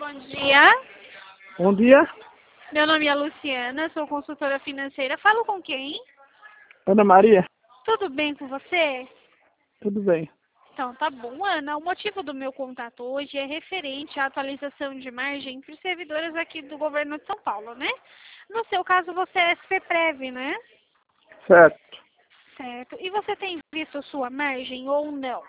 Bom dia. Bom dia, Meu nome é Luciana, sou consultora financeira. Falo com quem? Ana Maria. Tudo bem com você? Tudo bem. Então, tá bom, Ana. O motivo do meu contato hoje é referente à atualização de margem para os servidores aqui do governo de São Paulo, né? No seu caso, você é SPPrev, né? Certo. Certo. E você tem visto sua margem ou não?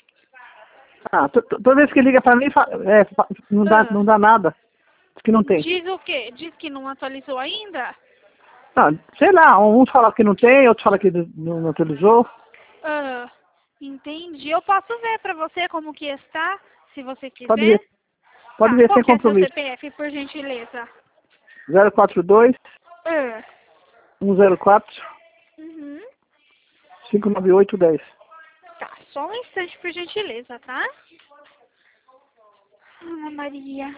Toda vez que liga pra mim, não dá nada. Diz que não tem. Diz o quê? Diz que não atualizou ainda? Sei lá, uns falam que não tem, outros falam que não atualizou. Entendi. Eu posso ver para você como que está, se você Pode quiser. ver. Pode Tá, ver qual sem que é seu compromisso. CPF, por gentileza? 042 Ah, 104 uhum. 59810. Tá, só um instante, por gentileza, tá? Ana Maria.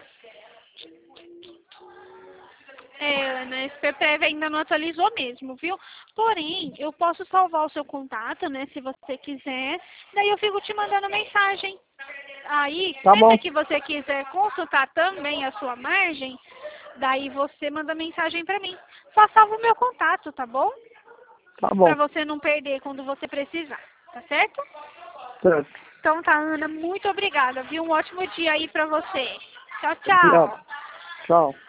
Ana, esse PPV ainda não atualizou mesmo, viu? Porém, eu posso salvar o seu contato, né, se você quiser. Daí eu fico te mandando mensagem. Aí, Tá bom. sempre que você quiser consultar também a sua margem, daí você manda mensagem pra mim. Só salva o meu contato, tá bom? Tá Pra bom. você não perder quando você precisar, tá certo? Certo. Então tá, Ana, muito obrigada, viu? Um ótimo dia aí pra você. Tchau, Obrigado. tchau. Tchau.